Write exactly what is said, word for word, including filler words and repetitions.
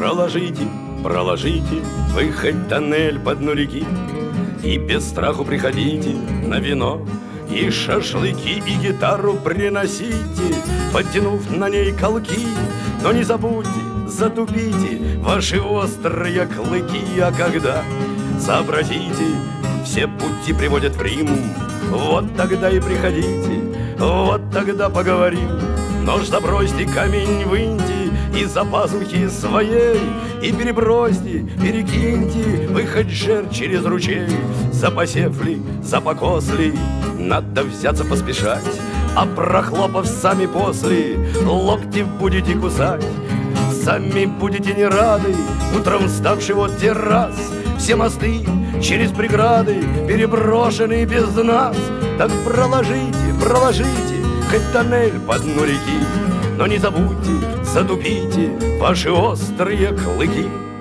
проложите, проложите вы хоть тоннель по дну реки, и без страху приходите на вино, и шашлыки, и гитару приносите, подтянув на ней колки. Но не забудьте, затупите ваши острые клыки, а когда сообразите, все пути приводят в Рим, вот тогда и приходите, вот тогда поговорим. Нож забросьте, камень выньте из-за пазухи своей, и перебросьте, перекиньте вы хоть жер через ручей. Запосев ли, запокос ли, надо взяться поспешать, а прохлопав сами после, локти будете кусать. Сами будете не рады, утром вставший вот террас. Все мосты через преграды переброшены без нас. Так проложите, проложите хоть тоннель по дну реки, но не забудьте, затупите ваши острые клыки.